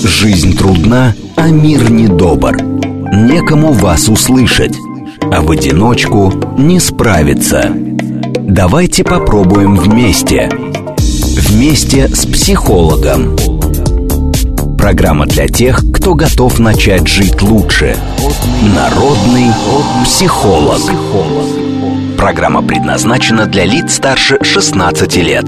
Жизнь трудна, а мир недобр. Некому вас услышать, а в одиночку не справиться. Давайте попробуем вместе. Вместе с психологом. Программа для тех, кто готов начать жить лучше. Народный психолог. Программа предназначена для лиц старше 16 лет.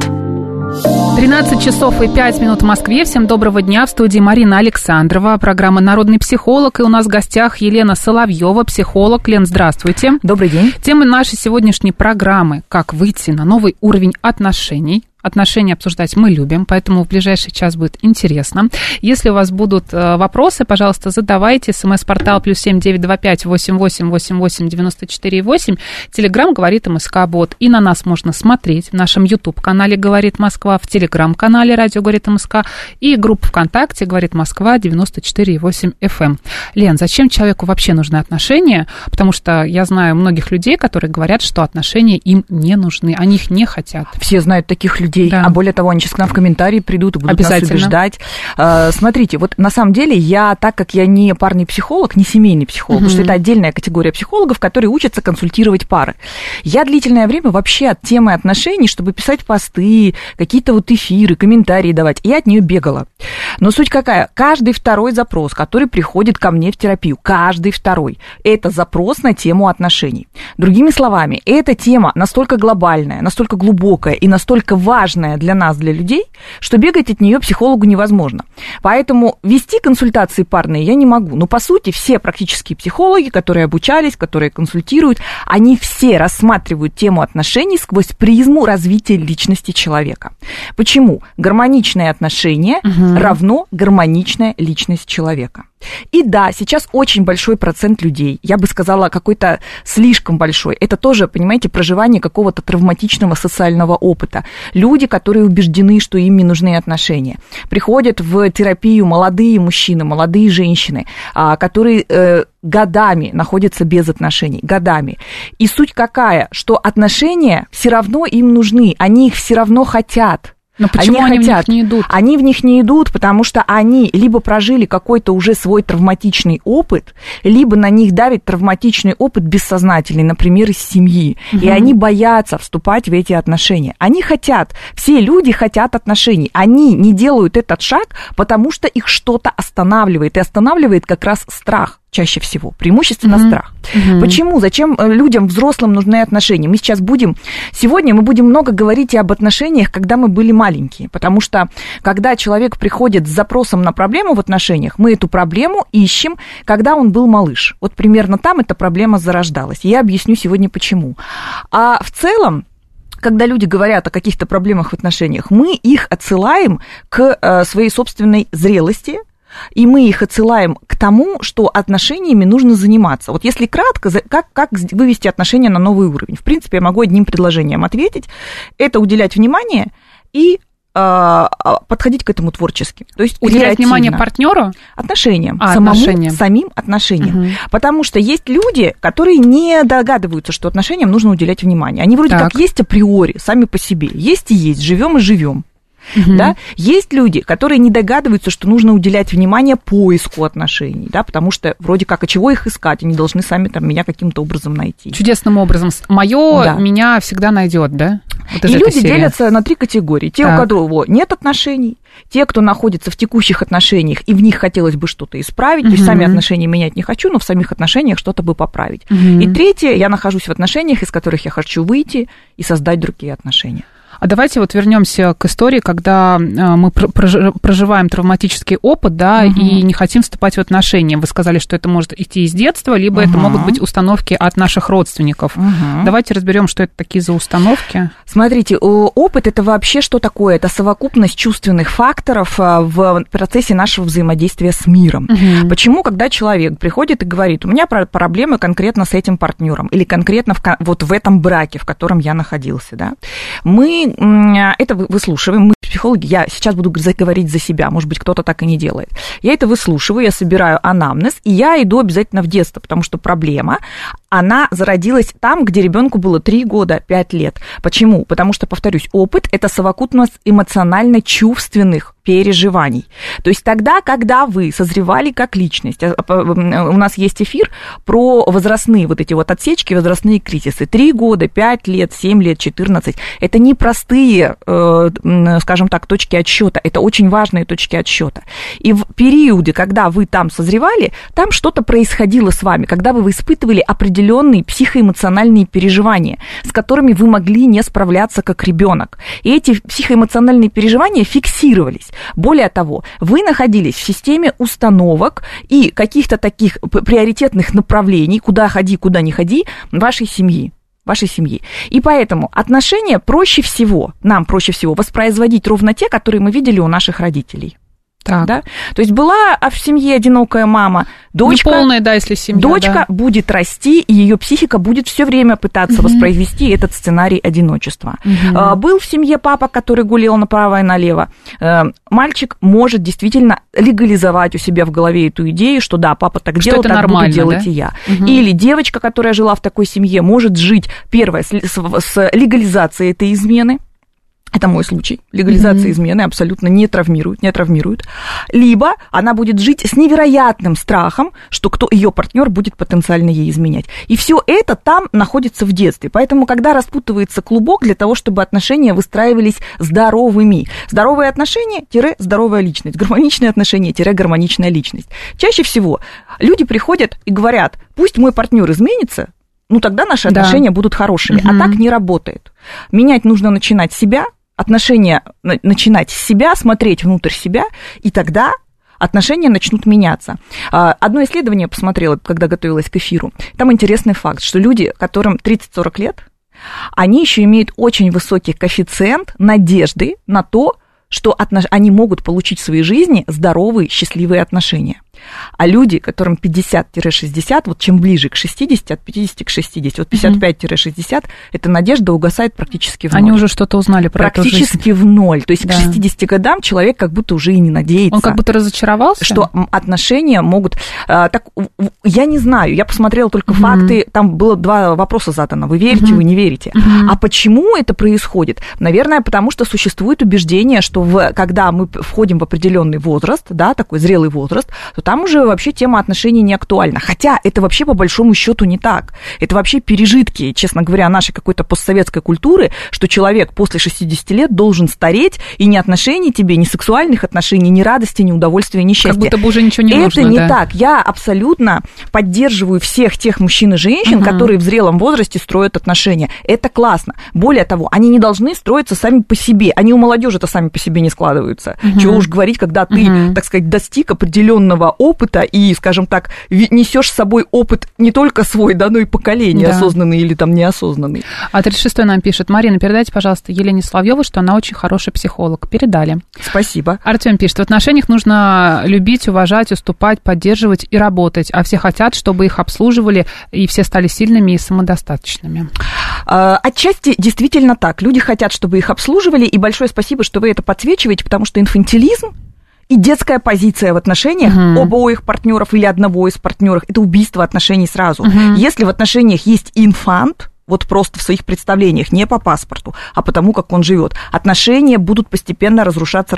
13 часов и 5 минут в Москве. Всем доброго дня. В студии Марина Александрова. Программа «Народный психолог». И у нас в гостях Елена Соловьева, психолог. Лен, здравствуйте. Добрый день. Тема нашей сегодняшней программы «Как выйти на новый уровень отношений». Отношения обсуждать мы любим, поэтому в ближайший час будет интересно. Если у вас будут вопросы, пожалуйста, задавайте. СМС-портал +7 925 88 88 94 8. Телеграм «Говорит МСК-бот». И на нас можно смотреть в нашем YouTube-канале «Говорит Москва», в Телеграм-канале «Радио Говорит МСК» и группа ВКонтакте «Говорит Москва» 94,8 FM. Лен, зачем человеку вообще нужны отношения? Потому что я знаю многих людей, которые говорят, что отношения им не нужны, они их не хотят. Все знают таких людей. Да. А более того, они сейчас к нам в комментарии придут и будут нас убеждать. Смотрите, вот на самом деле так как я не парный психолог, не семейный психолог, потому что это отдельная категория психологов, которые учатся консультировать пары. Я длительное время вообще от темы отношений, чтобы писать посты, какие-то вот эфиры, комментарии давать, я от нее бегала. Но суть какая? Каждый второй запрос, который приходит ко мне в терапию, каждый второй, это запрос на тему отношений. Другими словами, эта тема настолько глобальная, настолько глубокая и настолько важная для нас, для людей, что бегать от нее психологу невозможно. Поэтому вести консультации парные я не могу. Но, по сути, все практические психологи, которые обучались, которые консультируют, они все рассматривают тему отношений сквозь призму развития личности человека. Почему? Гармоничные отношения равно гармоничная личность человека. И да, сейчас очень большой процент людей, я бы сказала, какой-то слишком большой, это тоже, понимаете, проживание какого-то травматичного социального опыта. Люди, которые убеждены, что им не нужны отношения. Приходят в терапию молодые мужчины, молодые женщины, которые годами находятся без отношений, годами. И суть какая, что отношения все равно им нужны, они их все равно хотят. Но почему они в них не идут? Они в них не идут, потому что они либо прожили какой-то уже свой травматичный опыт, либо на них давит травматичный опыт бессознательный, например, из семьи. И они боятся вступать в эти отношения. Они хотят, все люди хотят отношений. Они не делают этот шаг, потому что их что-то останавливает. И останавливает как раз страх. Чаще всего, преимущественно страх. Почему? Зачем людям, взрослым, нужны отношения? Сегодня мы будем много говорить и об отношениях, когда мы были маленькие, потому что, когда человек приходит с запросом на проблему в отношениях, мы эту проблему ищем, когда он был малыш. Вот примерно там эта проблема зарождалась. Я объясню сегодня, почему. А в целом, когда люди говорят о каких-то проблемах в отношениях, мы их отсылаем к своей собственной зрелости, и мы их отсылаем к тому, что отношениями нужно заниматься. Вот если кратко, как вывести отношения на новый уровень? В принципе, я могу одним предложением ответить. Это уделять внимание и подходить к этому творчески. То есть уделять внимание партнеру? Отношениям. Самим отношениям. Потому что есть люди, которые не догадываются, что отношениям нужно уделять внимание. Они вроде как есть априори, сами по себе. Есть и есть, живем и живем. Да? Есть люди, которые не догадываются, что нужно уделять внимание поиску отношений, да, потому что вроде как, а чего их искать? Они должны сами меня каким-то образом найти. Чудесным образом. Мое меня всегда найдет, да? Вот и люди делятся на 3 категории. Те, у кого нет отношений, те, кто находится в текущих отношениях, и в них хотелось бы что-то исправить, то есть сами отношения менять не хочу, но в самих отношениях что-то бы поправить. И третье, я нахожусь в отношениях, из которых я хочу выйти и создать другие отношения. А давайте вот вернемся к истории, когда мы проживаем травматический опыт, да, и не хотим вступать в отношения. Вы сказали, что это может идти из детства, либо это могут быть установки от наших родственников. Давайте разберем, что это такие за установки. Смотрите, опыт – это вообще что такое? Это совокупность чувственных факторов в процессе нашего взаимодействия с миром. Почему, когда человек приходит и говорит, у меня проблемы конкретно с этим партнером или конкретно вот в этом браке, в котором я находился, да, мы это выслушиваем, мы психологи, я сейчас буду говорить за себя, может быть, кто-то так и не делает. Я это выслушиваю, я собираю анамнез, и я иду обязательно в детство, потому что проблема, она зародилась там, где ребенку было 3 года, 5 лет. Почему? Потому что, повторюсь, опыт – это совокупность эмоционально-чувственных переживаний. То есть тогда, когда вы созревали как личность, у нас есть эфир про возрастные вот эти вот отсечки, возрастные кризисы. 3 года, 5 лет, 7 лет, 14. Это непростые, скажем так, точки отсчета. Это очень важные точки отсчета. И в периоде, когда вы там созревали, там что-то происходило с вами, когда вы испытывали определенные психоэмоциональные переживания, с которыми вы могли не справляться как ребенок. И эти психоэмоциональные переживания фиксировались. Более того, вы находились в системе установок и каких-то таких приоритетных направлений, куда ходи, куда не ходи, вашей семьи. И поэтому отношения нам проще всего воспроизводить ровно те, которые мы видели у наших родителей. Да? То есть была в семье одинокая мама, дочка, неполная, да, если семья, дочка будет расти, и ее психика будет все время пытаться воспроизвести этот сценарий одиночества. Был в семье папа, который гулял направо и налево. Мальчик может действительно легализовать у себя в голове эту идею, что да, папа так делал, так буду делать и я. Или девочка, которая жила в такой семье, может жить, первое, с легализацией этой измены. Это мой случай. Легализация измены абсолютно не травмирует. Либо она будет жить с невероятным страхом, что ее партнер будет потенциально ей изменять. И все это там находится в детстве. Поэтому, когда распутывается клубок, для того, чтобы отношения выстраивались здоровыми. Здоровые отношения – здоровая личность. Гармоничные отношения – гармоничная личность. Чаще всего люди приходят и говорят, пусть мой партнер изменится, тогда наши отношения будут хорошими. А так не работает. Менять нужно начинать с себя, отношения начинать с себя, смотреть внутрь себя, и тогда отношения начнут меняться. Одно исследование я посмотрела, когда готовилась к эфиру. Там интересный факт, что люди, которым 30-40 лет, они еще имеют очень высокий коэффициент надежды на то, что они могут получить в своей жизни здоровые, счастливые отношения. А люди, которым 50-60, вот чем ближе к 60, от 50 к 60, вот 55-60, эта надежда угасает практически в ноль. Они уже что-то узнали про эту жизнь. Практически в ноль. То есть к 60 годам человек как будто уже и не надеется. Он как будто разочаровался? Что отношения могут... я не знаю, я посмотрела только факты, там было 2 вопроса задано. Вы верите, вы не верите. А почему это происходит? Наверное, потому что существует убеждение, что когда мы входим в определенный возраст, да, такой зрелый возраст, то там уже вообще тема отношений не актуальна. Хотя это вообще по большому счету не так. Это вообще пережитки, честно говоря, нашей какой-то постсоветской культуры, что человек после 60 лет должен стареть, и ни отношений тебе, ни сексуальных отношений, ни радости, ни удовольствия, ни счастья. Как будто бы уже ничего не нужно. Это не так. Я абсолютно поддерживаю всех тех мужчин и женщин, которые в зрелом возрасте строят отношения. Это классно. Более того, они не должны строиться сами по себе. Они у молодежи-то сами по себе не складываются. Чего уж говорить, когда ты, так сказать, достиг определенного опыта и, скажем так, несешь с собой опыт не только свой, да, но и поколения, осознанный или там неосознанный. А 36-й нам пишет: Марина, передайте, пожалуйста, Елене Соловьевой, что она очень хороший психолог. Передали. Спасибо. Артём пишет: в отношениях нужно любить, уважать, уступать, поддерживать и работать, а все хотят, чтобы их обслуживали, и все стали сильными и самодостаточными. Отчасти действительно так. Люди хотят, чтобы их обслуживали, и большое спасибо, что вы это подсвечиваете, потому что инфантилизм и детская позиция в отношениях обоих партнеров или одного из партнеров – это убийство отношений сразу. Если в отношениях есть инфант, вот просто в своих представлениях, не по паспорту, а потому, как он живет, отношения будут постепенно разрушаться.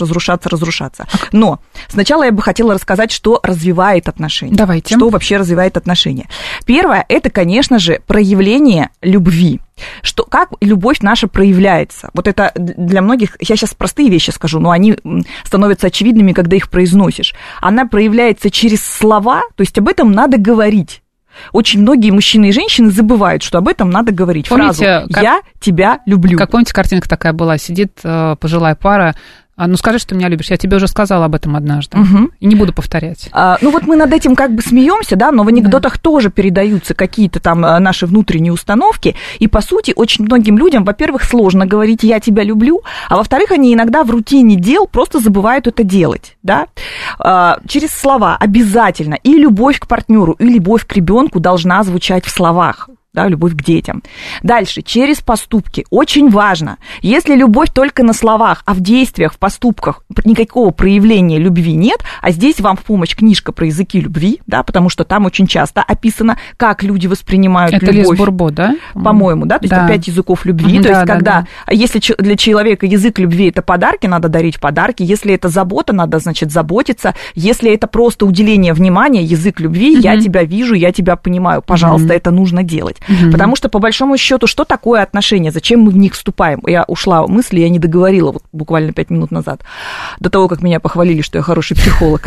Но сначала я бы хотела рассказать, что развивает отношения. Давайте. Что вообще развивает отношения. Первое – это, конечно же, проявление любви. Как любовь наша проявляется. Вот это для многих, я сейчас простые вещи скажу, но они становятся очевидными, когда их произносишь. Она проявляется через слова, то есть об этом надо говорить. Очень многие мужчины и женщины забывают, что об этом надо говорить. Помните, фразу «я тебя люблю». Как помните, картинка такая была, сидит пожилая пара, ну скажи, что меня любишь, я тебе уже сказала об этом однажды, и не буду повторять. Ну вот мы над этим как бы смеемся, да, но в анекдотах тоже передаются какие-то там наши внутренние установки, и по сути очень многим людям, во-первых, сложно говорить «я тебя люблю», а во-вторых, они иногда в рутине дел просто забывают это делать, да. Через слова обязательно и любовь к партнеру, и любовь к ребенку должна звучать в словах. да, любовь к детям. Дальше, через поступки. Очень важно. Если любовь только на словах, а в действиях, в поступках никакого проявления любви нет, а здесь вам в помощь книжка про языки любви, да, потому что там очень часто описано, как люди воспринимают это любовь. Это Лиз Бурбо, да? По-моему, да, то есть 5 языков любви. То есть когда, если для человека язык любви это подарки, надо дарить подарки. Если это забота, надо, значит, заботиться. Если это просто уделение внимания, язык любви, я тебя вижу, я тебя понимаю, пожалуйста, это нужно делать. Потому что, по большому счету, что такое отношения, зачем мы в них вступаем? Я ушла в мысли, я не договорила вот буквально 5 минут назад, до того, как меня похвалили, что я хороший психолог.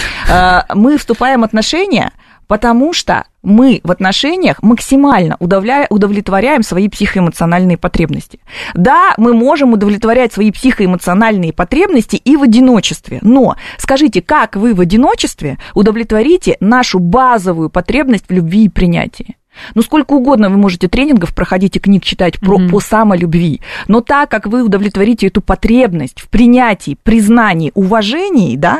Мы вступаем в отношения, потому что мы в отношениях максимально удовлетворяем свои психоэмоциональные потребности. Да, мы можем удовлетворять свои психоэмоциональные потребности и в одиночестве, но скажите, как вы в одиночестве удовлетворите нашу базовую потребность в любви и принятии? Ну, сколько угодно вы можете тренингов проходить и книг читать по самолюбви, но так как вы удовлетворите эту потребность в принятии, признании, уважении, да,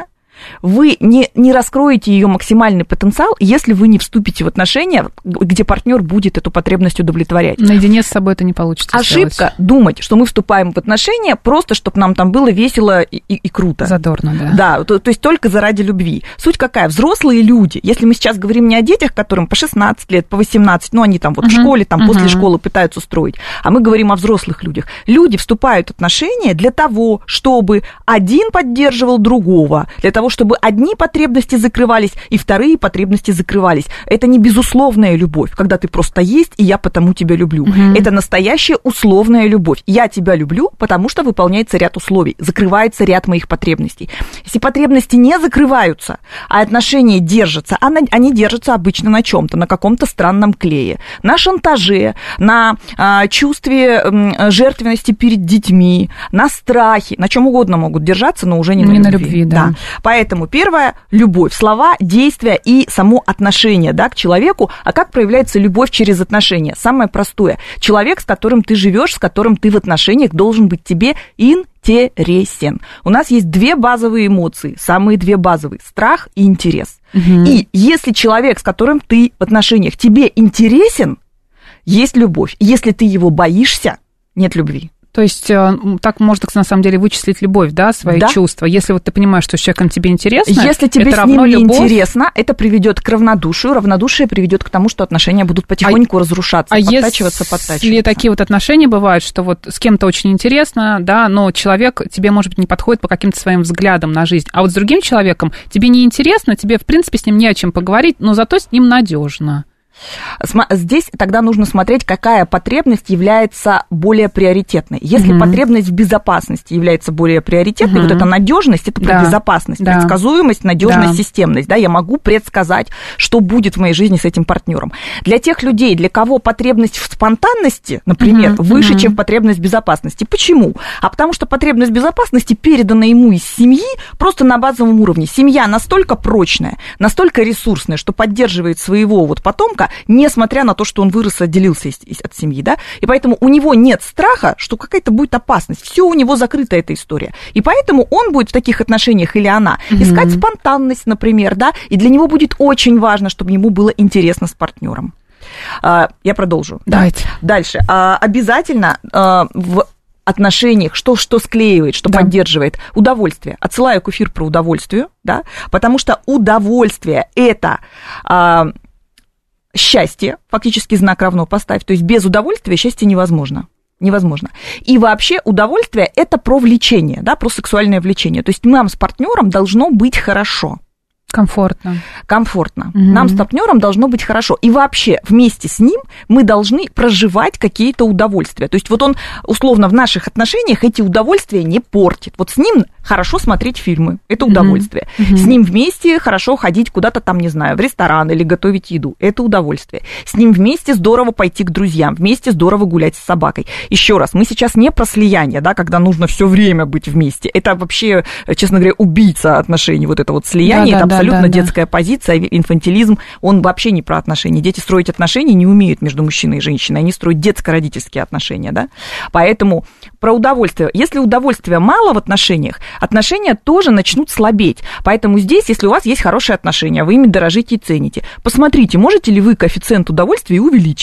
вы не раскроете ее максимальный потенциал, если вы не вступите в отношения, где партнер будет эту потребность удовлетворять. Наедине с собой это не получится. Ошибка думать, что мы вступаем в отношения просто, чтобы нам там было весело и круто. Задорно, да. Да, то есть только заради любви. Суть какая? Взрослые люди, если мы сейчас говорим не о детях, которым по 16 лет, по 18, ну, они там вот в школе, там после школы пытаются строить, а мы говорим о взрослых людях. Люди вступают в отношения для того, чтобы один поддерживал другого, для того, чтобы одни потребности закрывались, и вторые потребности закрывались. Это не безусловная любовь, когда ты просто есть, и я потому тебя люблю. Это настоящая условная любовь. Я тебя люблю, потому что выполняется ряд условий, закрывается ряд моих потребностей. Если потребности не закрываются, а отношения держатся, они держатся обычно на чем-то, на каком-то странном клее, на шантаже, на чувстве жертвенности перед детьми, на страхе, на чем угодно могут держаться, но уже не на любви. Да. Поэтому первое – любовь, слова, действия и само отношение, да, к человеку. А как проявляется любовь через отношения? Самое простое. Человек, с которым ты живешь, с которым ты в отношениях, должен быть тебе интересен. У нас есть 2 базовые эмоции, самые 2 базовые – страх и интерес. И если человек, с которым ты в отношениях, тебе интересен, есть любовь. Если ты его боишься, нет любви. То есть так можно, на самом деле, вычислить любовь, да, свои чувства. Если вот ты понимаешь, что с человеком тебе интересно, если тебе это с ним не интересно, это приведет к равнодушию. Равнодушие приведет к тому, что отношения будут потихоньку разрушаться, подтачиваться. Если такие вот отношения бывают, что вот с кем-то очень интересно, да, но человек тебе, может быть, не подходит по каким-то своим взглядам на жизнь, а вот с другим человеком тебе не интересно, тебе, в принципе, с ним не о чем поговорить, но зато с ним надежно. Здесь тогда нужно смотреть, какая потребность является более приоритетной. Если потребность в безопасности является более приоритетной, вот эта надежность, это про безопасность, предсказуемость, надежность, системность. Да, я могу предсказать, что будет в моей жизни с этим партнером. Для тех людей, для кого потребность в спонтанности, например, выше, чем потребность в безопасности. Почему? А потому что потребность в безопасности передана ему из семьи просто на базовом уровне. Семья настолько прочная, настолько ресурсная, что поддерживает своего вот потомка, несмотря на то, что он вырос и отделился от семьи, да, и поэтому у него нет страха, что какая-то будет опасность, все у него закрыта эта история, и поэтому он будет в таких отношениях, или она, искать спонтанность, например, да, и для него будет очень важно, чтобы ему было интересно с партнером. Я продолжу. Давайте. Дальше. Обязательно в отношениях, что склеивает, что поддерживает удовольствие. Отсылаю к эфиру про удовольствие, да, потому что удовольствие – это счастье, фактически знак равно поставь, то есть без удовольствия счастье невозможно. Невозможно. И вообще удовольствие – это про влечение, да, про сексуальное влечение. То есть нам с партнером должно быть хорошо. Комфортно. Нам с партнером должно быть хорошо. И вообще вместе с ним мы должны проживать какие-то удовольствия. То есть вот он, условно, в наших отношениях эти удовольствия не портит. Вот с ним хорошо смотреть фильмы, это удовольствие. С ним вместе хорошо ходить куда-то там, не знаю, в ресторан или готовить еду, это удовольствие. С ним вместе здорово пойти к друзьям, вместе здорово гулять с собакой. Еще раз, мы сейчас не про слияние, да, когда нужно все время быть вместе. Это вообще, честно говоря, убийца отношений, вот это вот слияние, это абсолютно детская позиция, инфантилизм, он вообще не про отношения. Дети строить отношения не умеют между мужчиной и женщиной, они строят детско-родительские отношения, да. Поэтому про удовольствие. Если удовольствия мало в отношениях, отношения тоже начнут слабеть. Поэтому здесь, если у вас есть хорошие отношения, вы ими дорожите и цените, посмотрите, можете ли вы коэффициент удовольствия увеличить.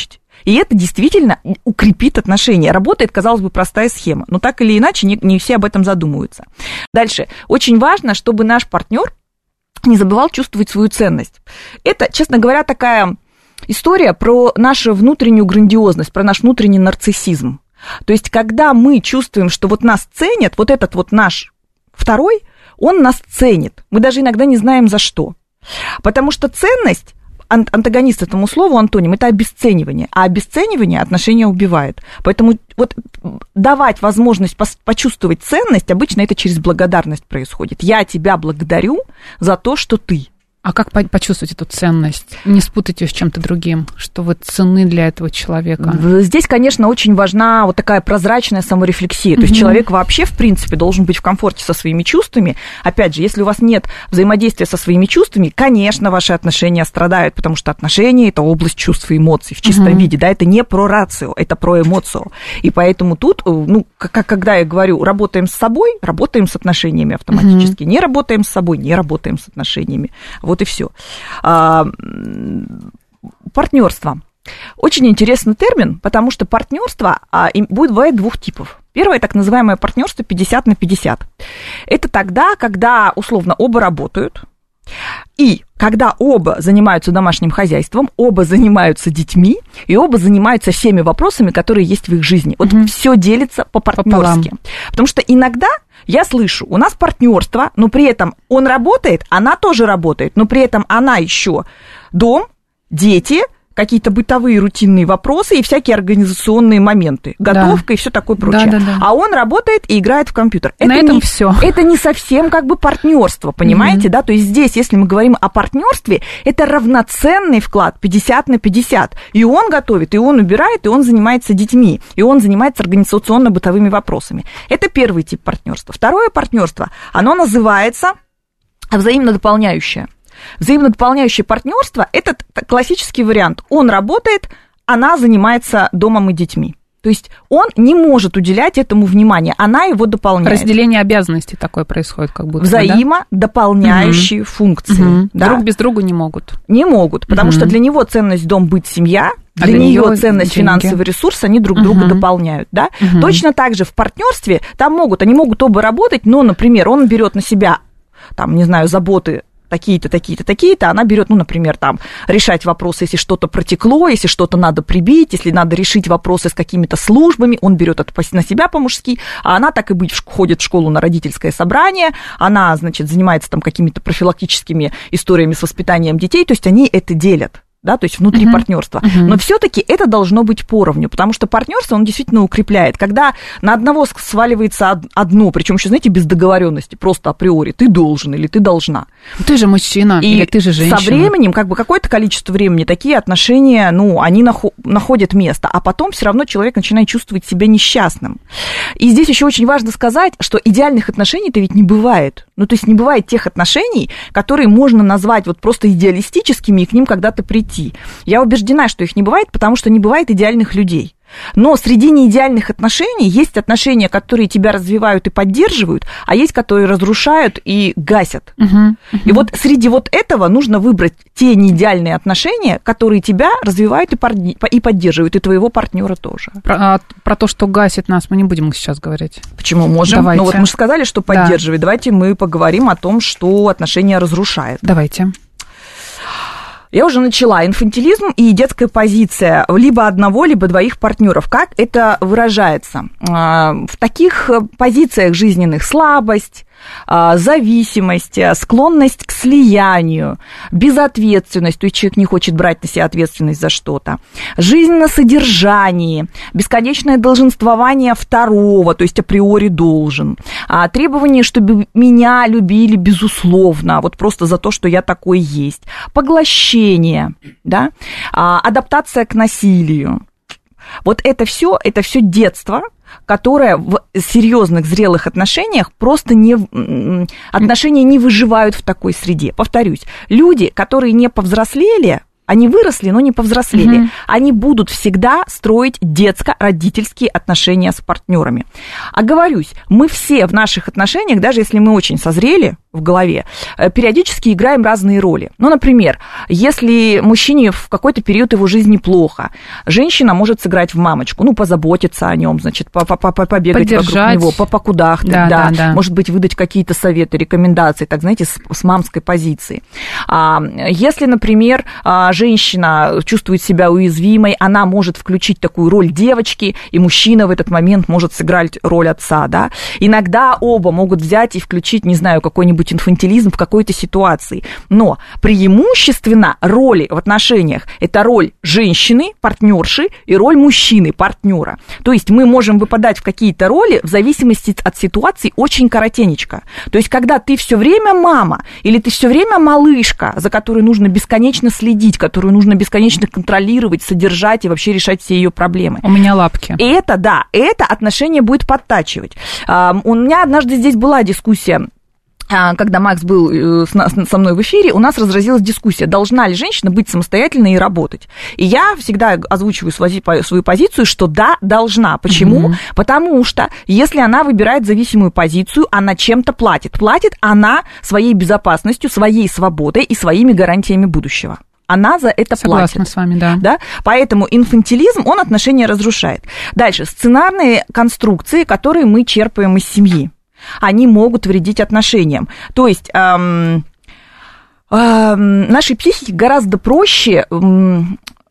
И это действительно укрепит отношения. Работает, казалось бы, простая схема, но так или иначе не все об этом задумываются. Дальше. Очень важно, чтобы наш партнер не забывал чувствовать свою ценность. Это, честно говоря, такая история про нашу внутреннюю грандиозность, про наш внутренний нарциссизм. То есть, когда мы чувствуем, что вот нас ценят, вот этот вот наш второй, он нас ценит. Мы даже иногда не знаем за что. Потому что ценность, антагонист этому слову, антоним, это обесценивание. А обесценивание отношения убивает. Поэтому вот давать возможность почувствовать ценность, обычно это через благодарность происходит. Я тебя благодарю за то, что ты. А как почувствовать эту ценность? Не спутать ее с чем-то другим, что вы ценны для этого человека. Здесь, конечно, очень важна вот такая прозрачная саморефлексия. То есть человек вообще, в принципе, должен быть в комфорте со своими чувствами. Опять же, если у вас нет взаимодействия со своими чувствами, конечно, ваши отношения страдают, потому что отношения – это область чувств и эмоций в чистом виде. Да? Это не про рацио, это про эмоцию. И поэтому тут, ну, когда я говорю, работаем с собой, работаем с отношениями автоматически. Не работаем с собой, не работаем с отношениями. Вот и все. Партнерство. Очень интересный термин, потому что партнерство бывает двух типов. Первое, так называемое партнерство 50 на 50. Это тогда, когда, условно, оба работают, и когда оба занимаются домашним хозяйством, оба занимаются детьми, и оба занимаются всеми вопросами, которые есть в их жизни. Вот все делится по-партнерски. Потому что иногда я слышу, у нас партнерство, но при этом он работает, она тоже работает, но при этом она еще дом, дети, какие-то бытовые рутинные вопросы и всякие организационные моменты, готовка и все такое прочее. А он работает и играет в компьютер. На этом все. Это не совсем как бы партнерство, понимаете, да? То есть здесь, если мы говорим о партнерстве, это равноценный вклад 50 на 50. И он готовит, и он убирает, и он занимается детьми, и он занимается организационно-бытовыми вопросами. Это первый тип партнерства. Второе партнерство, оно называется взаимно дополняющее. Взаимодополняющее партнерство – это классический вариант. Он работает, она занимается домом и детьми. То есть он не может уделять этому внимания, она его дополняет. Разделение обязанностей такое происходит, как будто. Взаимодополняющие функции. Да? Друг без друга не могут. Не могут, потому что для него ценность дом, быт, семья, для нее ценность деньги. Финансовый ресурс, они друг друга дополняют. Да? Точно так же в партнерстве они могут оба работать, но, например, он берет на себя, там, не знаю, заботы, такие-то, такие-то, такие-то, она берет, ну, например, там, решать вопросы, если что-то протекло, если что-то надо прибить, если надо решить вопросы с какими-то службами, он берет это на себя по-мужски, а она, так и быть, ходит в школу на родительское собрание, она, значит, занимается там какими-то профилактическими историями с воспитанием детей, то есть они это делят. Да, то есть внутри партнерства. Но все-таки это должно быть поровню, потому что партнерство, он действительно укрепляет. Когда на одного сваливается одно, причем еще, знаете, без договоренности, просто априори, ты должен или ты должна. Ты же мужчина, или ты же женщина. Со временем, как бы какое-то количество времени, такие отношения, ну, они находят место, а потом все равно человек начинает чувствовать себя несчастным. И здесь еще очень важно сказать, что идеальных отношений-то ведь не бывает. Ну, то есть не бывает тех отношений, которые можно назвать вот просто идеалистическими и к ним когда-то прийти. Я убеждена, что их не бывает, потому что не бывает идеальных людей. Но среди неидеальных отношений есть отношения, которые тебя развивают и поддерживают, а есть, которые разрушают и гасят. И вот среди вот этого нужно выбрать те неидеальные отношения, которые тебя развивают и поддерживают, и твоего партнера тоже. Про то, что гасит нас, мы не будем сейчас говорить. Почему можем? Давайте. Ну вот мы же сказали, что поддерживает. Да. Давайте мы поговорим о том, что отношения разрушает. Давайте. Я уже начала. Инфантилизм и детская позиция либо одного, либо двоих партнеров. Как это выражается? В таких позициях жизненных слабость, зависимость, склонность к слиянию, безответственность, то есть человек не хочет брать на себя ответственность за что-то, жизнь на содержании, бесконечное долженствование второго, то есть априори должен, требование, чтобы меня любили безусловно, вот просто за то, что я такой есть, поглощение, да? Адаптация к насилию. Вот это все детство, которое в серьезных, зрелых отношениях просто отношения не выживают в такой среде. Повторюсь, люди, которые не повзрослели, они выросли, но не повзрослели, они будут всегда строить детско-родительские отношения с партнерами. Оговорюсь, мы все в наших отношениях, даже если мы очень созрели, в голове, периодически играем разные роли. Ну, например, если мужчине в какой-то период его жизни плохо, женщина может сыграть в мамочку, ну, позаботиться о нем, значит, побегать вокруг него, покудахтать, да. Может быть, выдать какие-то советы, рекомендации, так, знаете, с мамской позиции. Если, например, женщина чувствует себя уязвимой, она может включить такую роль девочки, и мужчина в этот момент может сыграть роль отца, да. Иногда оба могут взять и включить, не знаю, какой-нибудь инфантилизм в какой-то ситуации. Но преимущественно роли в отношениях – это роль женщины, партнерши, и роль мужчины, партнера. То есть мы можем выпадать в какие-то роли в зависимости от ситуации очень коротенечко. То есть когда ты все время мама или ты все время малышка, за которой нужно бесконечно следить, которую нужно бесконечно контролировать, содержать и вообще решать все ее проблемы. У меня лапки. И это отношение будет подтачивать. У меня однажды здесь была дискуссия, когда Макс был со мной в эфире, у нас разразилась дискуссия, должна ли женщина быть самостоятельной и работать. И я всегда озвучиваю свою позицию, что да, должна. Почему? Потому что если она выбирает зависимую позицию, она чем-то платит. Платит она своей безопасностью, своей свободой и своими гарантиями будущего. Она за это платит. Согласна с вами, да. Поэтому инфантилизм, он отношения разрушает. Дальше, сценарные конструкции, которые мы черпаем из семьи, они могут вредить отношениям. То есть нашей психике гораздо проще в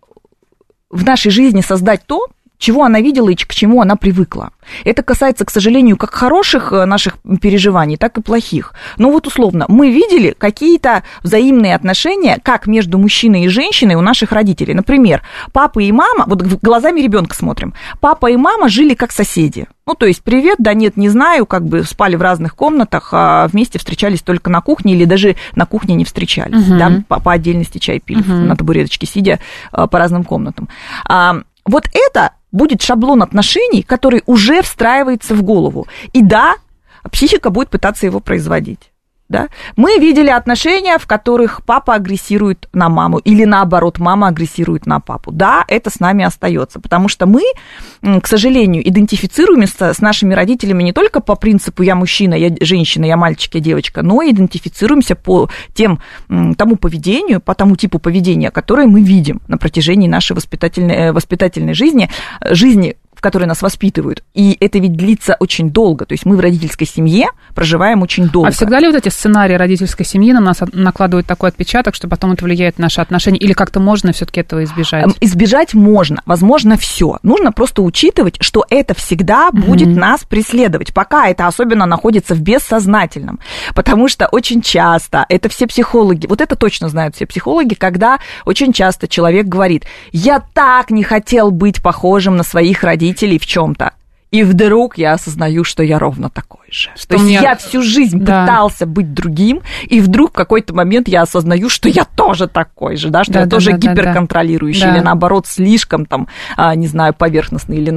нашей жизни создать то, чего она видела и к чему она привыкла. Это касается, к сожалению, как хороших наших переживаний, так и плохих. Но вот условно, мы видели какие-то взаимные отношения, как между мужчиной и женщиной у наших родителей. Например, папа и мама, вот глазами ребенка смотрим, папа и мама жили как соседи. Ну, то есть, привет, да нет, не знаю, как бы спали в разных комнатах, а вместе встречались только на кухне или даже на кухне не встречались, да, по отдельности чай пили, на табуреточке сидя по разным комнатам. Вот это будет шаблон отношений, который уже встраивается в голову. И да, психика будет пытаться его производить. Да? Мы видели отношения, в которых папа агрессирует на маму, или наоборот, мама агрессирует на папу. Да, это с нами остается, потому что мы, к сожалению, идентифицируемся с нашими родителями не только по принципу «я мужчина, я женщина, я мальчик, я девочка», но и идентифицируемся по тому поведению, по тому типу поведения, которое мы видим на протяжении нашей воспитательной жизни, в которой нас воспитывают. И это ведь длится очень долго. То есть мы в родительской семье проживаем очень долго. А всегда ли вот эти сценарии родительской семьи на нас накладывают такой отпечаток, что потом это влияет на наши отношения? Или как-то можно все-таки этого избежать? Избежать можно. Возможно, все. Нужно просто учитывать, что это всегда будет нас преследовать, пока это особенно находится в бессознательном. Потому что очень часто, это все психологи, вот это точно знают все психологи, когда очень часто человек говорит: я так не хотел быть похожим на своих родителей в чем-то. И вдруг я осознаю, что я ровно такой же. То есть я всю жизнь пытался быть другим, и вдруг в какой-то момент я осознаю, что я тоже такой же, да, что я тоже гиперконтролирующий, или наоборот слишком там, не знаю, поверхностный, или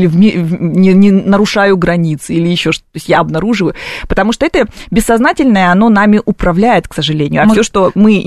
не нарушаю границы, или еще что-то. То есть я обнаруживаю, потому что это бессознательное, оно нами управляет, к сожалению. А все, что мы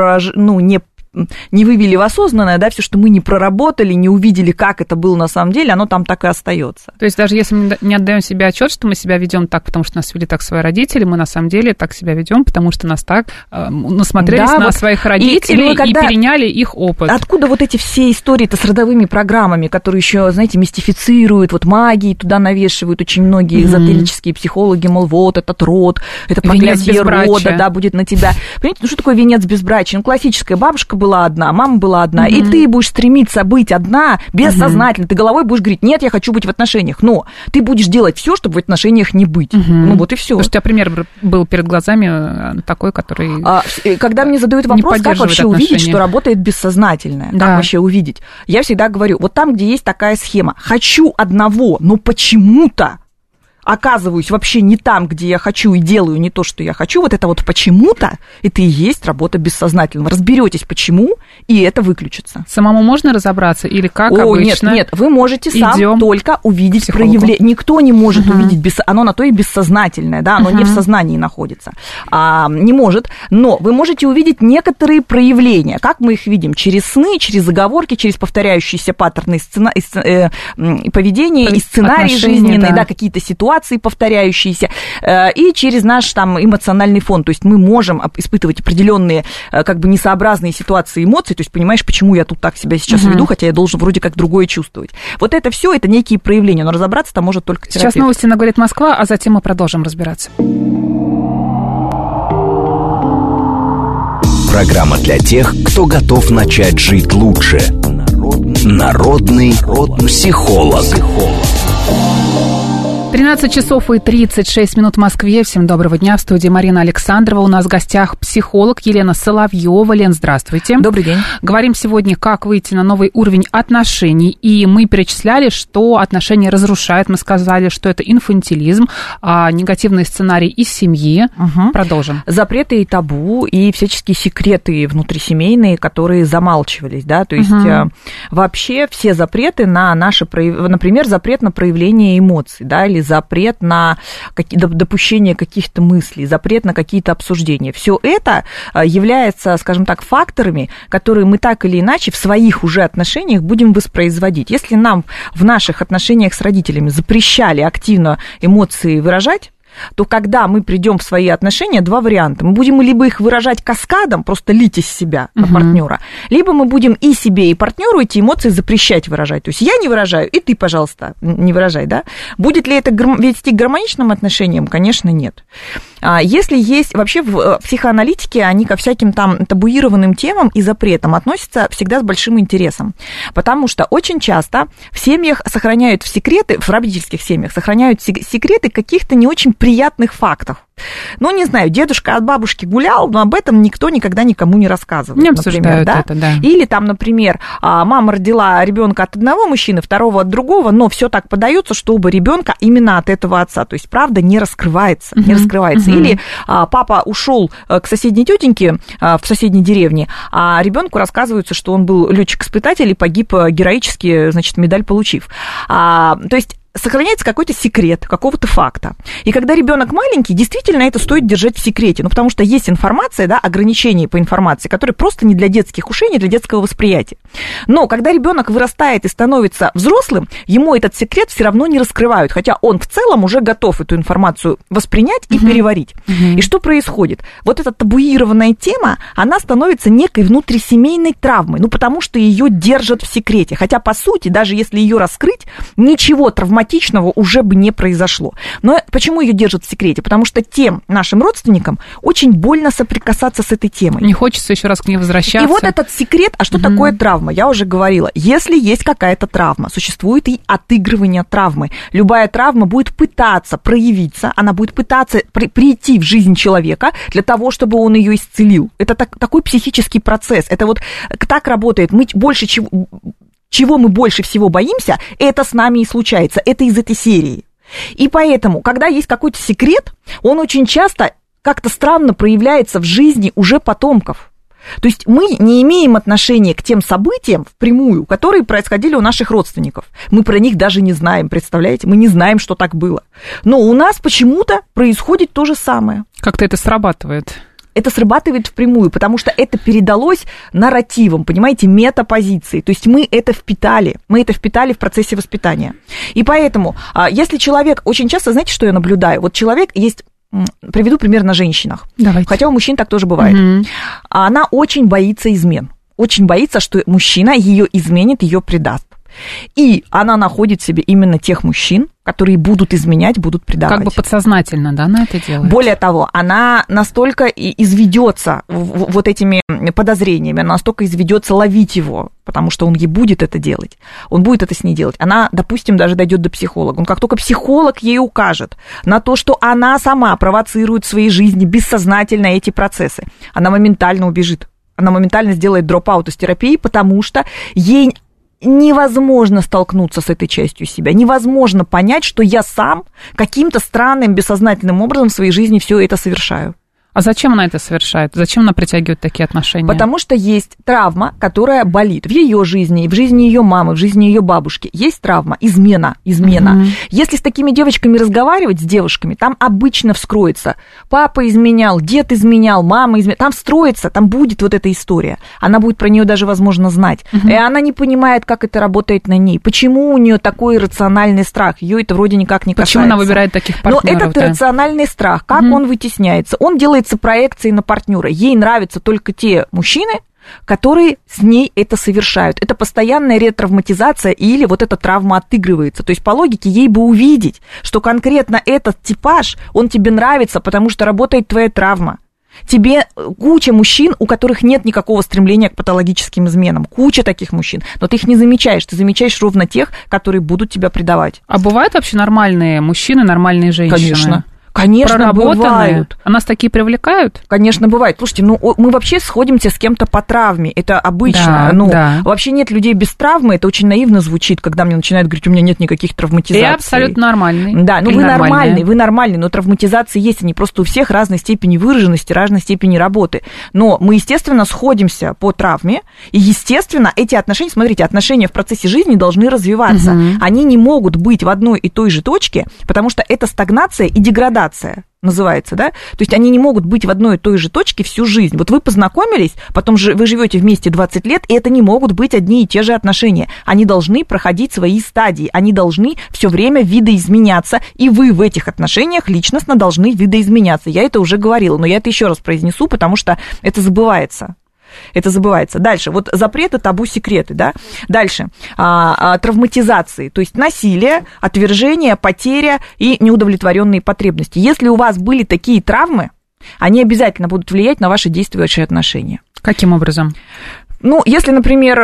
не вывели в осознанное, да, все, что мы не проработали, не увидели, как это было на самом деле, оно там так и остается. То есть даже если мы не отдаем себе отчет, что мы себя ведем так, потому что нас вели так свои родители, мы на самом деле так себя ведем, потому что нас так насмотрелись на своих родителей и переняли их опыт. Откуда вот эти все истории-то с родовыми программами, которые еще, знаете, мистифицируют, вот магии туда навешивают очень многие эзотерические психологи, мол, вот этот род, это проклятие рода, да, будет на тебя. Понимаете, ну что такое венец безбрачия? Ну, классическая бабушка была одна, мама была одна, и ты будешь стремиться быть одна бессознательно. Ты головой будешь говорить: нет, я хочу быть в отношениях, но ты будешь делать все, чтобы в отношениях не быть. Ну вот и все. Потому что у тебя пример был перед глазами такой, который когда мне задают вопрос, как вообще увидеть, что работает бессознательное, как вообще увидеть, я всегда говорю, вот там, где есть такая схема, хочу одного, но почему-то оказываюсь вообще не там, где я хочу, и делаю не то, что я хочу, вот это вот почему-то, это и есть работа бессознательного. Разберетесь, почему, и это выключится. Самому можно разобраться или как обычно? Нет, вы можете сам только увидеть проявление. Никто не может увидеть, оно на то и бессознательное, да, оно не в сознании находится. Не может, но вы можете увидеть некоторые проявления. Как мы их видим? Через сны, через заговорки, через повторяющиеся паттерны поведения и сценарии жизненные, да, какие-то ситуации, ситуации повторяющиеся, и через наш там эмоциональный фон. То есть мы можем испытывать определенные как бы несообразные ситуации эмоций, то есть понимаешь, почему я тут так себя сейчас веду, хотя я должен вроде как другое чувствовать. Вот это все, это некие проявления, но разобраться там может только терапевт. Сейчас новости на «Говорит Москва», а затем мы продолжим разбираться. Программа для тех, кто готов начать жить лучше. Народный психолог. 13 часов и 36 минут в Москве. Всем доброго дня. В студии Марина Александрова. У нас в гостях психолог Елена Соловьева. Лен, здравствуйте. Добрый день. Говорим сегодня, как выйти на новый уровень отношений. И мы перечисляли, что отношения разрушают. Мы сказали, что это инфантилизм, негативные сценарии из семьи. Продолжим. Запреты и табу, и всяческие секреты внутрисемейные, которые замалчивались, да, то есть вообще все запреты на наше, например, запрет на проявление эмоций, да, или запрет на допущение каких-то мыслей, запрет на какие-то обсуждения. Все это является, скажем так, факторами, которые мы так или иначе в своих уже отношениях будем воспроизводить. Если нам в наших отношениях с родителями запрещали активно эмоции выражать, то когда мы придем в свои отношения, два варианта. Мы будем либо их выражать каскадом, просто лить из себя на партнера, либо мы будем и себе, и партнеру эти эмоции запрещать выражать. То есть я не выражаю, и ты, пожалуйста, не выражай, да? Будет ли это вести к гармоничным отношениям? Конечно, нет. Если есть... Вообще в психоаналитике они ко всяким там табуированным темам и запретам относятся всегда с большим интересом, потому что очень часто в семьях сохраняют секреты, в родительских семьях сохраняют секреты каких-то не очень приятных фактов. Ну, не знаю, дедушка от бабушки гулял, но об этом никто никогда никому не рассказывает. Не обсуждают это, да. Или там, например, мама родила ребенка от одного мужчины, второго от другого, но все так подается, что оба ребенка именно от этого отца. То есть правда не раскрывается. Не раскрывается. Или папа ушел к соседней тетеньке в соседней деревне, а ребенку рассказывается, что он был летчик-испытатель и погиб героически, значит, медаль получив. То есть сохраняется какой-то секрет, какого-то факта. И когда ребенок маленький, действительно это стоит держать в секрете, ну, потому что есть информация, да, ограничения по информации, которые просто не для детских ушей, не для детского восприятия. Но когда ребенок вырастает и становится взрослым, ему этот секрет все равно не раскрывают, хотя он в целом уже готов эту информацию воспринять и переварить. И что происходит? Вот эта табуированная тема, она становится некой внутрисемейной травмой, ну, потому что ее держат в секрете. Хотя, по сути, даже если ее раскрыть, ничего травматичного уже бы не произошло. Но почему ее держат в секрете? Потому что тем нашим родственникам очень больно соприкасаться с этой темой. Не хочется еще раз к ней возвращаться. И вот этот секрет, а что такое травма? Я уже говорила, если есть какая-то травма, существует и отыгрывание травмы. Любая травма будет пытаться проявиться, она будет пытаться прийти в жизнь человека для того, чтобы он ее исцелил. Это такой психический процесс. Это вот так работает. Мы больше чего мы больше всего боимся, это с нами и случается. Это из этой серии. И поэтому, когда есть какой-то секрет, он очень часто как-то странно проявляется в жизни уже потомков. То есть мы не имеем отношения к тем событиям впрямую, которые происходили у наших родственников. Мы про них даже не знаем, представляете? Мы не знаем, что так было. Но у нас почему-то происходит то же самое. Как-то это срабатывает. Это срабатывает впрямую, потому что это передалось нарративом, понимаете, метапозицией. То есть мы это впитали в процессе воспитания. И поэтому, если человек, очень часто, знаете, что я наблюдаю? Вот человек есть, приведу пример на женщинах. Давайте. Хотя у мужчин так тоже бывает. Она очень боится измен. Очень боится, что мужчина ее изменит, ее предаст. И она находит себе именно тех мужчин, которые будут изменять, будут предавать. Как бы подсознательно, да, на это делает? Более того, она настолько изведется вот этими подозрениями, она настолько изведется ловить его, потому что он ей будет это делать, он будет это с ней делать. Она, допустим, даже дойдет до психолога. Он как только психолог ей укажет на то, что она сама провоцирует в своей жизни бессознательно эти процессы, она моментально убежит. Она моментально сделает дроп-аут из терапии, потому что ей невозможно столкнуться с этой частью себя, невозможно понять, что я сам каким-то странным, бессознательным образом в своей жизни все это совершаю. А зачем она это совершает? Зачем она притягивает такие отношения? Потому что есть травма, которая болит в ее жизни, в жизни ее мамы, в жизни ее бабушки. Есть травма, измена. Если с такими девочками разговаривать, с девушками, там обычно вскроется. Папа изменял, дед изменял, мама изменяла. Там встроится, там будет вот эта история. Она будет про нее даже, возможно, знать. И она не понимает, как это работает на ней. Почему у нее такой иррациональный страх? Ее это вроде никак не касается. Почему она выбирает таких партнеров? Но этот иррациональный страх, как он вытесняется? Он делается проекцией на партнера. Ей нравятся только те мужчины, которые с ней это совершают. Это постоянная ретравматизация или вот эта травма отыгрывается. То есть, по логике, ей бы увидеть, что конкретно этот типаж, он тебе нравится, потому что работает твоя травма. Тебе куча мужчин, у которых нет никакого стремления к патологическим изменам. Куча таких мужчин. Но ты их не замечаешь. Ты замечаешь ровно тех, которые будут тебя предавать. А бывают вообще нормальные мужчины, нормальные женщины? Конечно, бывают. А нас такие привлекают? Конечно, бывает. Слушайте, мы вообще сходимся с кем-то по травме. Это обычно. Вообще нет людей без травмы. Это очень наивно звучит, когда мне начинают говорить, у меня нет никаких травматизаций. Я абсолютно нормальный. Да, вы нормальный, но травматизации есть. Они просто у всех разной степени выраженности, разной степени работы. Но мы, естественно, сходимся по травме. И, естественно, эти отношения, смотрите, отношения в процессе жизни должны развиваться. Они не могут быть в одной и той же точке, потому что это стагнация и деградация называется, да? То есть они не могут быть в одной и той же точке всю жизнь. Вот вы познакомились, потом вы живете вместе 20 лет, и это не могут быть одни и те же отношения. Они должны проходить свои стадии, они должны все время видоизменяться, и вы в этих отношениях личностно должны видоизменяться. Я это уже говорила, но я это еще раз произнесу, потому что это забывается. Дальше, вот запреты, табу, секреты, да. Дальше, травматизации, то есть насилие, отвержение, потеря и неудовлетворенные потребности. Если у вас были такие травмы, они обязательно будут влиять на ваши действующие отношения. Каким образом? Если, например,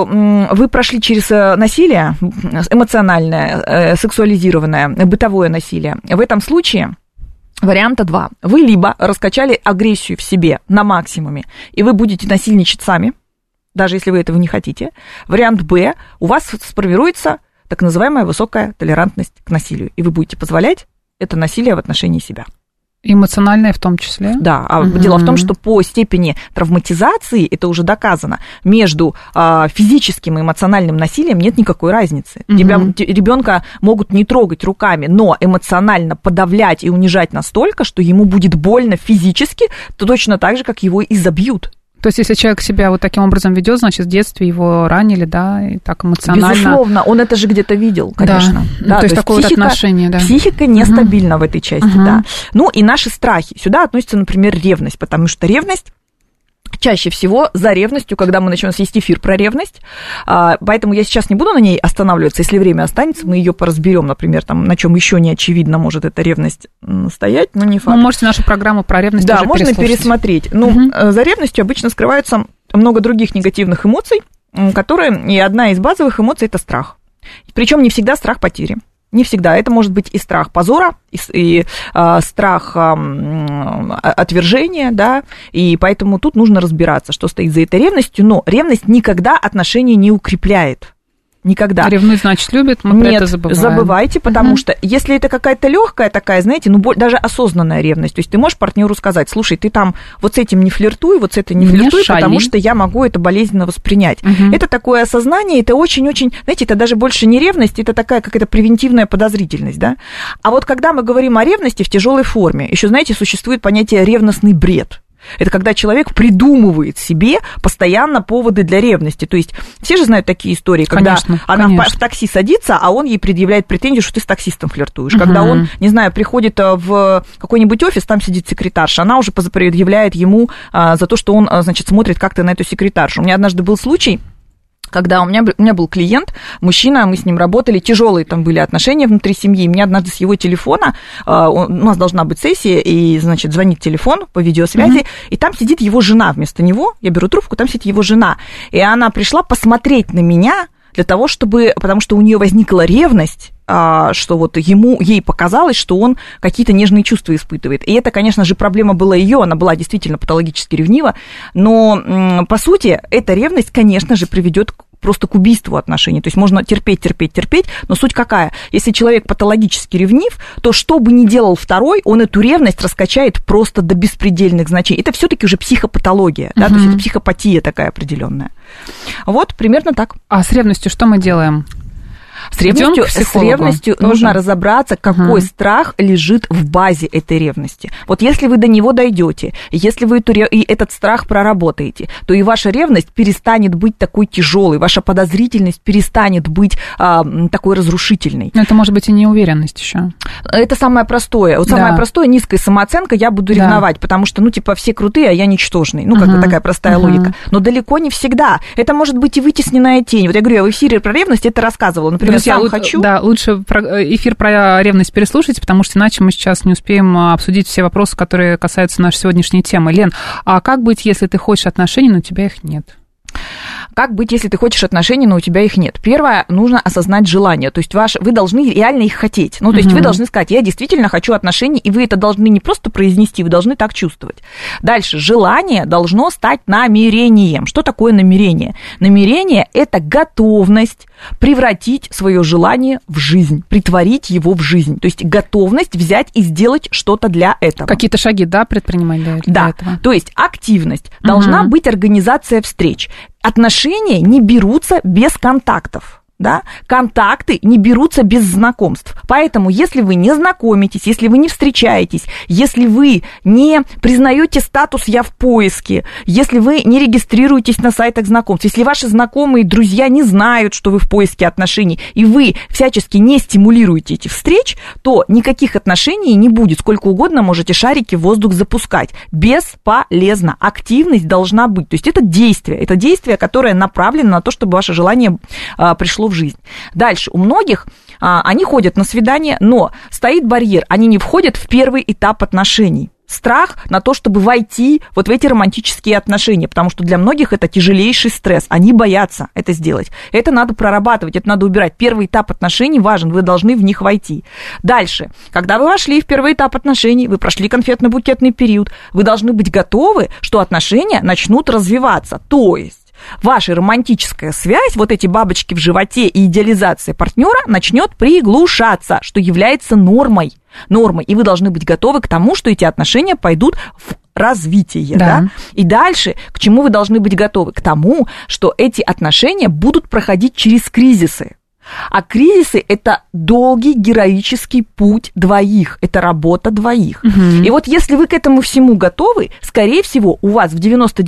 вы прошли через насилие, эмоциональное, сексуализированное, бытовое насилие, в этом случае... Варианта 2. Вы либо раскачали агрессию в себе на максимуме, и вы будете насильничать сами, даже если вы этого не хотите. Вариант Б. У вас сформируется так называемая высокая толерантность к насилию, и вы будете позволять это насилие в отношении себя. Эмоциональное в том числе? Да, дело в том, что по степени травматизации, это уже доказано, между физическим и эмоциональным насилием нет никакой разницы. Ребенка могут не трогать руками, но эмоционально подавлять и унижать настолько, что ему будет больно физически, то точно так же, как его и забьют. То есть, если человек себя вот таким образом ведет, значит, в детстве его ранили, да, и так эмоционально. Безусловно, он это же где-то видел, конечно. Да, то есть такое вот отношение, да. Психика нестабильна в этой части, да. И наши страхи. Сюда относится, например, ревность, потому что ревность чаще всего за ревностью, когда мы начнем, есть эфир про ревность, поэтому я сейчас не буду на ней останавливаться, если время останется, мы ее поразберем, например, там, на чем еще не очевидно может эта ревность стоять, но не факт. Вы можете нашу программу про ревность тоже можно пересмотреть. За ревностью обычно скрывается много других негативных эмоций, и одна из базовых эмоций – это страх. Причем не всегда страх потери. Не всегда. Это может быть и страх позора, и страх отвержения, да, и поэтому тут нужно разбираться, что стоит за этой ревностью, но ревность никогда отношения не укрепляет. Никогда. Ревнует, значит, любит, мы про это забываем. Забывайте, потому что если это какая-то легкая такая, знаете, даже осознанная ревность, то есть ты можешь партнеру сказать, слушай, ты там вот с этим не флиртуй, вот с этим не флиртуй, потому что я могу это болезненно воспринять. Это такое осознание, это очень-очень, знаете, это даже больше не ревность, это такая какая-то превентивная подозрительность, да. А вот когда мы говорим о ревности в тяжелой форме, еще, знаете, существует понятие ревностный бред. Это когда человек придумывает себе постоянно поводы для ревности. То есть все же знают такие истории, когда она в такси садится, а он ей предъявляет претензию, что ты с таксистом флиртуешь. Когда он, не знаю, приходит в какой-нибудь офис, там сидит секретарша, она уже предъявляет ему за то, что он, значит, смотрит как-то на эту секретаршу. У меня однажды был случай, когда у меня был клиент, мужчина, мы с ним работали, тяжелые там были отношения внутри семьи, и мне однажды с его телефона, у нас должна быть сессия, и, значит, звонит телефон по видеосвязи, и там сидит его жена вместо него, я беру трубку, там сидит его жена, и она пришла посмотреть на меня, для того, потому что у нее возникла ревность, что вот ей показалось, что он какие-то нежные чувства испытывает. И это, конечно же, проблема была ее, она была действительно патологически ревнива, но, по сути, эта ревность, конечно же, приведет просто к убийству отношений. То есть можно терпеть, но суть какая? Если человек патологически ревнив, то что бы ни делал второй, он эту ревность раскачает просто до беспредельных значений. Это все-таки уже психопатология, да, то есть это психопатия такая определенная. Вот примерно так. А с ревностью что мы делаем? С ревностью нужно разобраться, какой страх лежит в базе этой ревности. Вот если вы до него дойдете, если вы этот страх проработаете, то и ваша ревность перестанет быть такой тяжелой, ваша подозрительность перестанет быть такой разрушительной. Но это может быть и неуверенность еще. Это самое простое. Вот самое простое, низкая самооценка, я буду ревновать, потому что, все крутые, а я ничтожный. Как бы такая простая логика. Но далеко не всегда. Это может быть и вытесненная тень. Вот я говорю, я в эфире про ревность это рассказывала. Например, лучше эфир про ревность переслушать, потому что иначе мы сейчас не успеем обсудить все вопросы, которые касаются нашей сегодняшней темы. Лен, а как быть, если ты хочешь отношений, но у тебя их нет? Как быть, если ты хочешь отношений, но у тебя их нет? Первое, нужно осознать желание. То есть вы должны реально их хотеть. То есть вы должны сказать, я действительно хочу отношений, и вы это должны не просто произнести, вы должны так чувствовать. Дальше, желание должно стать намерением. Что такое намерение? Намерение – это готовность превратить свое желание в жизнь, притворить его в жизнь. То есть готовность взять и сделать что-то для этого. Какие-то шаги, предпринимать для этого? То есть активность. Должна быть организация встреч. Отношения не берутся без контактов. Да? Контакты не берутся без знакомств. Поэтому, если вы не знакомитесь, если вы не встречаетесь, если вы не признаете статус «я в поиске», если вы не регистрируетесь на сайтах знакомств, если ваши знакомые, друзья не знают, что вы в поиске отношений, и вы всячески не стимулируете этих встреч, то никаких отношений не будет. Сколько угодно можете шарики в воздух запускать. Бесполезно. Активность должна быть. То есть это действие, которое направлено на то, чтобы ваше желание пришло в жизнь. Дальше. У многих они ходят на свидания, но стоит барьер. Они не входят в первый этап отношений. Страх на то, чтобы войти в эти романтические отношения, потому что для многих это тяжелейший стресс. Они боятся это сделать. Это надо прорабатывать, это надо убирать. Первый этап отношений важен, вы должны в них войти. Дальше. Когда вы вошли в первый этап отношений, вы прошли конфетно-букетный период, вы должны быть готовы, что отношения начнут развиваться. То есть ваша романтическая связь, эти бабочки в животе и идеализация партнера начнет приглушаться, что является нормой. И вы должны быть готовы к тому, что эти отношения пойдут в развитие. Да? И дальше, к чему вы должны быть готовы? К тому, что эти отношения будут проходить через кризисы. А кризисы – это долгий героический путь двоих, это работа двоих. И если вы к этому всему готовы, скорее всего, у вас в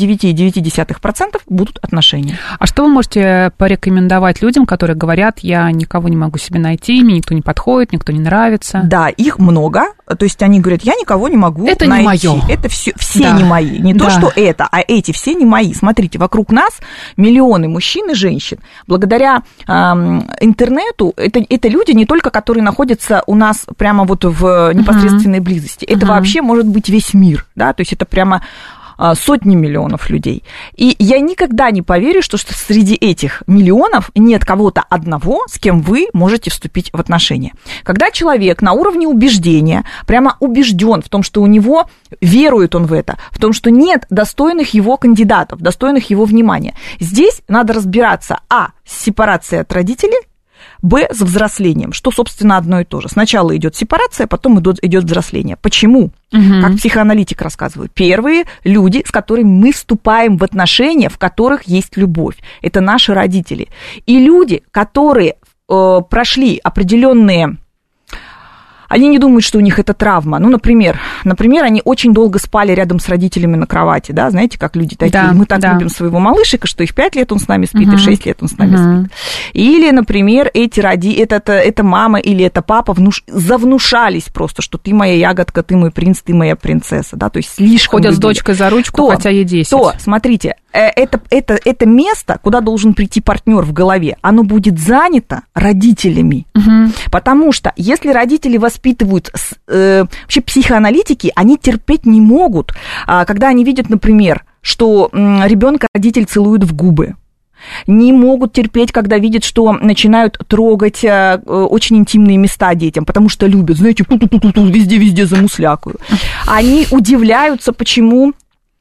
99,9% будут отношения. А что вы можете порекомендовать людям, которые говорят, я никого не могу себе найти, мне никто не подходит, никто не нравится? Да, их много. То есть они говорят, я никого не могу найти. Не моё. Это все не мои. Не то, что это, а эти все не мои. Смотрите, вокруг нас миллионы мужчин и женщин. Благодаря интернету это люди не только, которые находятся у нас прямо в непосредственной близости. Это вообще может быть весь мир. Да? То есть это прямо сотни миллионов людей. И я никогда не поверю, что среди этих миллионов нет кого-то одного, с кем вы можете вступить в отношения. Когда человек на уровне убеждения прямо убежден в том, что у него, верует он в это, в том, что нет достойных его кандидатов, достойных его внимания, здесь надо разбираться, с сепарацией от родителей, Б, с взрослением, что, собственно, одно и то же. Сначала идет сепарация, потом идет взросление. Почему? Как психоаналитик рассказывает. Первые люди, с которыми мы вступаем в отношения, в которых есть любовь, это наши родители. И люди, которые прошли определенные... Они не думают, что у них это травма. Например, они очень долго спали рядом с родителями на кровати, да, знаете, как люди такие. Мы так любим своего малышика, что и в 5 лет он с нами спит, и в 6 лет он с нами спит. Или, например, эта мама или это папа завнушались просто, что ты моя ягодка, ты мой принц, ты моя принцесса, да, то есть слишком... Ходят с дочкой за ручку, хотя ей 10. Смотрите, это место, куда должен прийти партнер в голове, оно будет занято родителями. Потому что если родители воспитывают, вообще психоаналитики, они терпеть не могут, когда они видят, например, что ребенка родитель целует в губы. Не могут терпеть, когда видят, что начинают трогать очень интимные места детям, потому что любят, знаете, везде замуслякаю. Они удивляются, почему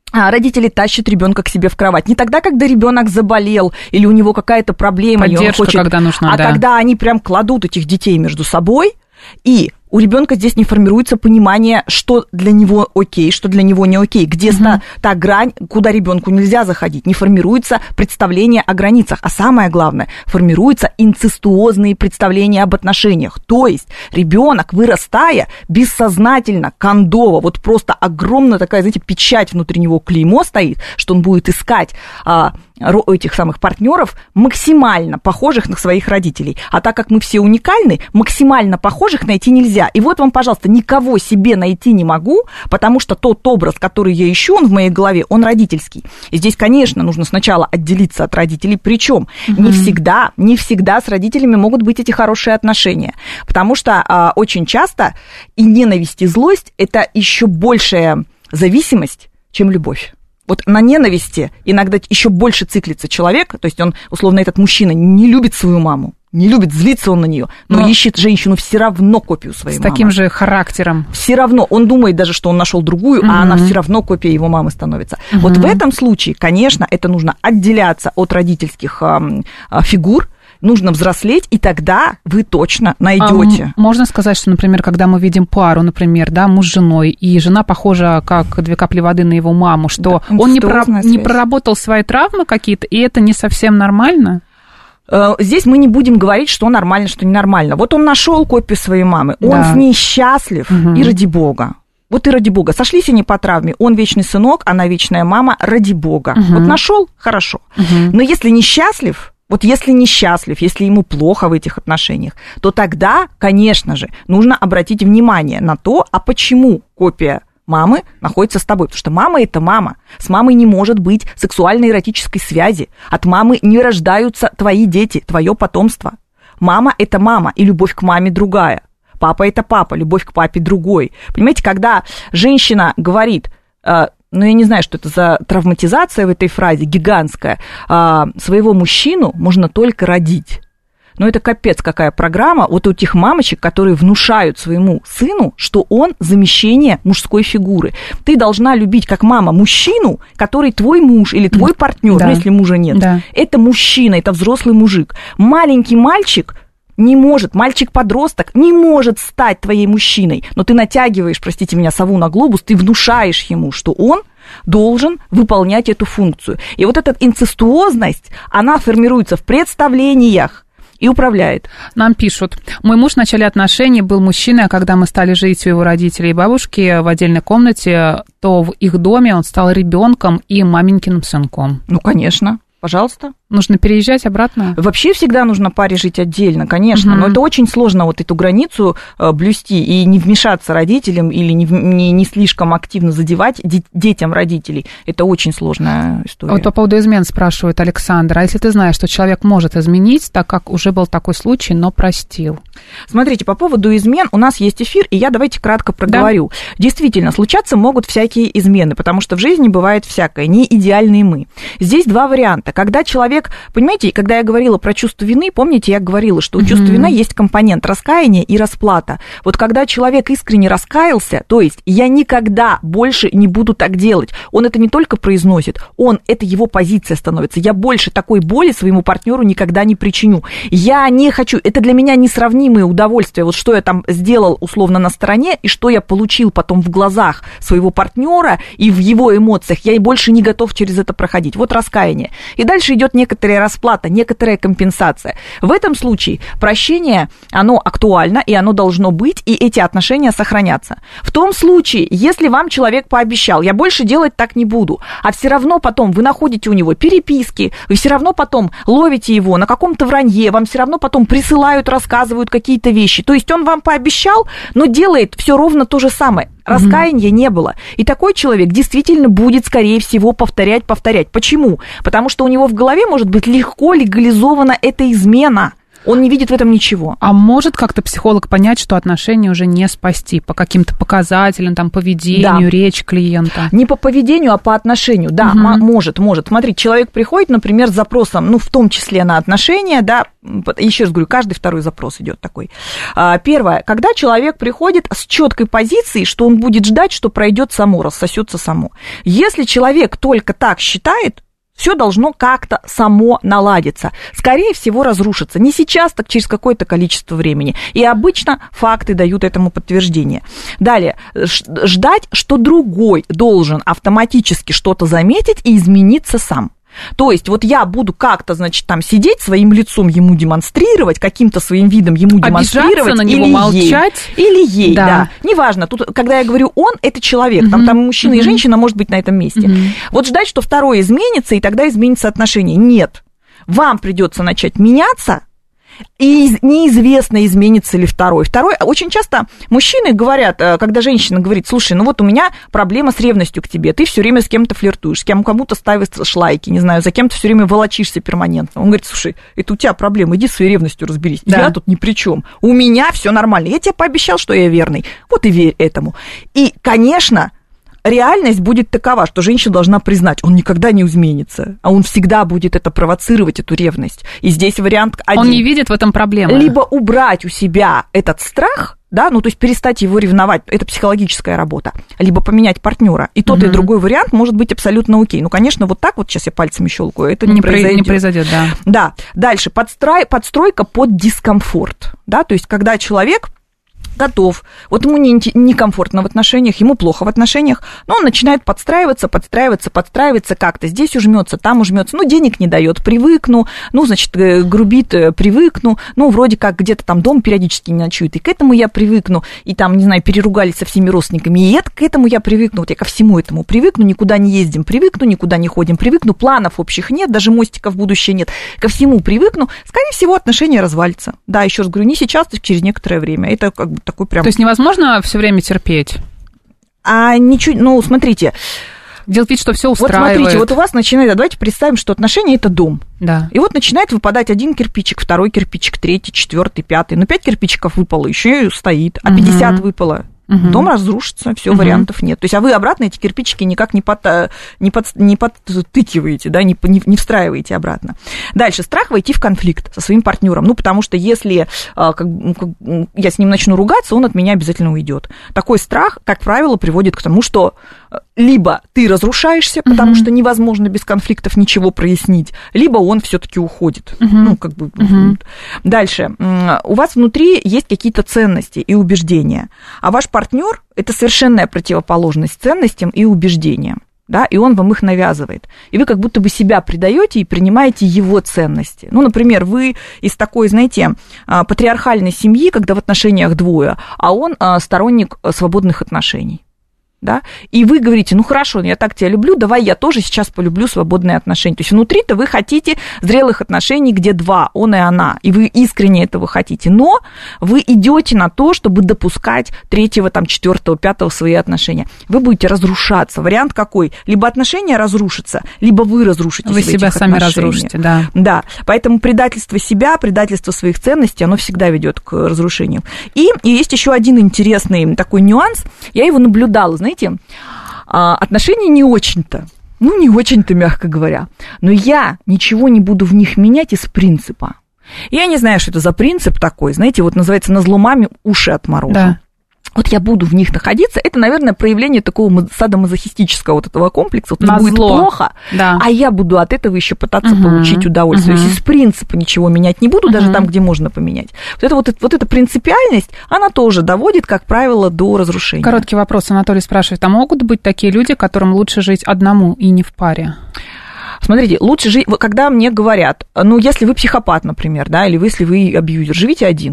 родители тащат ребенка к себе в кровать. Не тогда, когда ребенок заболел или у него какая-то проблема, поддержка, и он хочет, когда нужна, когда они прям кладут этих детей между собой, и у ребенка здесь не формируется понимание, что для него окей, что для него не окей, где та грань, куда ребенку нельзя заходить. Не формируется представление о границах, а самое главное, формируются инцестуозные представления об отношениях. То есть ребенок, вырастая, бессознательно, кондово, вот просто огромная такая, знаете, печать внутри него, клеймо стоит, что он будет искать этих самых партнеров максимально похожих на своих родителей. А так как мы все уникальны, максимально похожих найти нельзя. И вот вам, пожалуйста, никого себе найти не могу, потому что тот образ, который я ищу, он в моей голове, он родительский. И здесь, конечно, нужно сначала отделиться от родителей, причем не всегда с родителями могут быть эти хорошие отношения, потому что очень часто и ненависть, и злость – это еще большая зависимость, чем любовь. Вот на ненависти иногда еще больше циклится человек, то есть он, условно, этот мужчина не любит свою маму, не любит, злиться он на нее, но ищет женщину все равно копию своей мамы. С таким же характером. Все равно. Он думает даже, что он нашел другую, а она все равно копия его мамы становится. Вот в этом случае, конечно, это нужно отделяться от родительских фигур, нужно взрослеть, и тогда вы точно найдете. Можно сказать, что, например, когда мы видим пару, например, да, муж с женой, и жена похожа как 2 капли воды на его маму, что он не проработал свои травмы какие-то, и это не совсем нормально? Здесь мы не будем говорить, что нормально, что ненормально. Вот он нашел копию своей мамы, он с ней счастлив, и ради бога. Вот и ради бога. Сошлись они по травме. Он вечный сынок, она вечная мама, ради бога. Вот нашел, хорошо. Но если не счастлив, если ему плохо в этих отношениях, то тогда, конечно же, нужно обратить внимание на то, а почему копия мамы находится с тобой. Потому что мама – это мама. С мамой не может быть сексуально-эротической связи. От мамы не рождаются твои дети, твое потомство. Мама – это мама, и любовь к маме другая. Папа – это папа, любовь к папе другой. Понимаете, когда женщина говорит, я не знаю, что это за травматизация в этой фразе, гигантская, своего мужчину можно только родить. Но это капец какая программа вот у тех мамочек, которые внушают своему сыну, что он замещение мужской фигуры. Ты должна любить как мама мужчину, который твой муж или твой партнер, если мужа нет. Да. Это мужчина, это взрослый мужик. Маленький мальчик не может, мальчик-подросток не может стать твоей мужчиной, но ты натягиваешь, простите меня, сову на глобус, ты внушаешь ему, что он должен выполнять эту функцию. И вот эта инцестуозность, она формируется в представлениях и управляет. Нам пишут: мой муж в начале отношений был мужчиной, а когда мы стали жить у его родителей и бабушки в отдельной комнате, то в их доме он стал ребенком и маменькиным сынком. Ну, конечно. Пожалуйста. Нужно переезжать обратно? Вообще всегда нужно паре жить отдельно, конечно, но это очень сложно вот эту границу блюсти и не вмешаться родителям или не слишком активно задевать детям родителей. Это очень сложная история. Вот по поводу измен спрашивает Александр. А если ты знаешь, что человек может изменить, так как уже был такой случай, но простил? Смотрите, по поводу измен у нас есть эфир, и я давайте кратко проговорю. Да? Действительно, случаться могут всякие измены, потому что в жизни бывает всякое, не идеальные мы. Здесь 2 варианта. Когда человек, понимаете, когда я говорила про чувство вины, помните, я говорила, что у чувства вины есть компонент раскаяния и расплата. Вот когда человек искренне раскаялся, то есть я никогда больше не буду так делать, он это не только произносит, это его позиция становится. Я больше такой боли своему партнеру никогда не причиню. Я не хочу, это для меня несравнимые удовольствия. Вот что я там сделал условно на стороне и что я получил потом в глазах своего партнера и в его эмоциях, я больше не готов через это проходить. Вот раскаяние. И дальше идет некоторая расплата, некоторая компенсация. В этом случае прощение, оно актуально, и оно должно быть, и эти отношения сохранятся. В том случае, если вам человек пообещал, я больше делать так не буду, а все равно потом вы находите у него переписки, вы все равно потом ловите его на каком-то вранье, вам все равно потом присылают, рассказывают какие-то вещи. То есть он вам пообещал, но делает все ровно то же самое. Раскаяния не было. И такой человек действительно будет, скорее всего, повторять. Почему? Потому что у него в голове может быть легко легализована эта измена. Он не видит в этом ничего. А может как-то психолог понять, что отношения уже не спасти по каким-то показателям, там, поведению, речь клиента? Не по поведению, а по отношению, да, может. Смотри, человек приходит, например, с запросом, в том числе на отношения, да, еще раз говорю, каждый второй запрос идет такой. Первое, когда человек приходит с четкой позицией, что он будет ждать, что пройдет само, рассосется само. Если человек только так считает, все должно как-то само наладиться. Скорее всего, разрушится. Не сейчас, так через какое-то количество времени. И обычно факты дают этому подтверждение. Далее, ждать, что другой должен автоматически что-то заметить и измениться сам. То есть вот я буду как-то, значит, там сидеть, своим лицом ему демонстрировать, каким-то своим видом ему демонстрировать. На него молчать. Или ей, да. Неважно, тут, когда я говорю он, это человек, там мужчина и женщина может быть на этом месте. Вот ждать, что второй изменится, и тогда изменится отношение. Нет. Вам придется начать меняться, и неизвестно, изменится ли второй. Очень часто мужчины говорят, когда женщина говорит, слушай, у меня проблема с ревностью к тебе, ты все время с кем-то флиртуешь, кому-то ставишь шлайки, не знаю, за кем-то все время волочишься перманентно. Он говорит, слушай, это у тебя проблема, иди с своей ревностью разберись, я тут ни при чем, у меня все нормально, я тебе пообещал, что я верный, вот и верь этому. И, конечно, реальность будет такова, что женщина должна признать, он никогда не изменится, а он всегда будет это провоцировать, эту ревность. И здесь вариант один. Он не видит в этом проблемы. Либо убрать у себя этот страх, да, то есть перестать его ревновать, это психологическая работа, либо поменять партнера. И тот, и другой вариант может быть абсолютно окей. Конечно, вот так вот, сейчас я пальцами щелкаю, это не произойдет. Не произойдет, да. Да. Дальше, подстройка под дискомфорт, да, то есть когда человек готов, вот ему некомфортно в отношениях, ему плохо в отношениях, но он начинает подстраиваться как-то, здесь ужмется, там ужмется, денег не дает, привыкну, значит, грубит, привыкну, вроде как где-то там дом периодически не ночует, и к этому я привыкну, и там, не знаю, переругались со всеми родственниками, и к этому я привыкну, вот я ко всему этому привыкну, никуда не ездим, привыкну, никуда не ходим, привыкну, планов общих нет, даже мостиков в будущее нет, ко всему привыкну, скорее всего, отношения развалится. Да, еще раз говорю, не сейчас, то через некоторое время, это как бы такой прям... То есть невозможно все время терпеть? Ничего, смотрите. Делать вид, что все устраивает. Вот смотрите, вот у вас начинает, давайте представим, что отношения – это дом. Да. И вот начинает выпадать один кирпичик, второй кирпичик, третий, четвертый, пятый. 5 кирпичиков выпало, еще и стоит, а 50 выпало. Дом разрушится, все, вариантов нет. То есть, а вы обратно эти кирпичики никак не подтыкиваете, да, не встраиваете обратно. Дальше, страх войти в конфликт со своим партнером. Потому что если я с ним начну ругаться, он от меня обязательно уйдет. Такой страх, как правило, приводит к тому, что либо ты разрушаешься, потому что невозможно без конфликтов ничего прояснить, либо он все-таки уходит. Дальше. У вас внутри есть какие-то ценности и убеждения, а ваш партнер – это совершенная противоположность ценностям и убеждениям. Да, и он вам их навязывает. И вы как будто бы себя предаете и принимаете его ценности. Например, вы из такой, знаете, патриархальной семьи, когда в отношениях двое, а он сторонник свободных отношений. Да? И вы говорите, хорошо, я так тебя люблю, давай я тоже сейчас полюблю свободные отношения. То есть внутри-то вы хотите зрелых отношений, где два, он и она, и вы искренне этого хотите, но вы идете на то, чтобы допускать третьего, четвертого, пятого в свои отношения. Вы будете разрушаться. Вариант какой? Либо отношения разрушатся, либо вы разрушитесь. Вы себя сами разрушите, да. Да, поэтому предательство себя, предательство своих ценностей, оно всегда ведет к разрушению. И есть еще один интересный такой нюанс, я его наблюдала, знаете, отношения не очень-то, мягко говоря, но я ничего не буду в них менять из принципа. Я не знаю, что это за принцип такой, знаете, вот называется «назло маме уши отморожу». Да. Вот я буду в них находиться, это, наверное, проявление такого садомазохистического вот этого комплекса. Вот мне будет плохо, а я буду от этого еще пытаться получить удовольствие. То есть из принципа ничего менять не буду, даже там, где можно поменять. Вот эта принципиальность, она тоже доводит, как правило, до разрушения. Короткий вопрос, Анатолий спрашивает, а могут быть такие люди, которым лучше жить одному и не в паре? Смотрите, лучше жить, когда мне говорят, если вы психопат, например, да, или если вы абьюзер, живите один.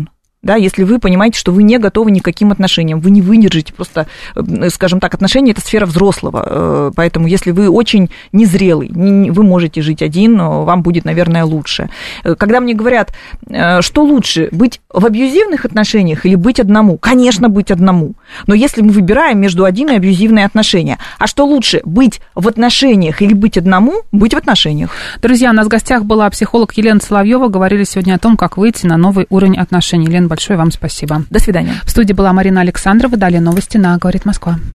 да, если вы понимаете, что вы не готовы ни к каким отношениям, вы не выдержите просто, скажем так, отношения – это сфера взрослого, поэтому если вы очень незрелый, вы можете жить один, вам будет, наверное, лучше. Когда мне говорят, что лучше, быть в абьюзивных отношениях или быть одному? Конечно, быть одному, но если мы выбираем между один и абьюзивные отношения, а что лучше, быть в отношениях или быть одному? Быть в отношениях. Друзья, у нас в гостях была психолог Елена Соловьева, говорили сегодня о том, как выйти на новый уровень отношений. Елена, большое вам спасибо. До свидания. В студии была Марина Александрова. Далее новости на «Говорит Москва».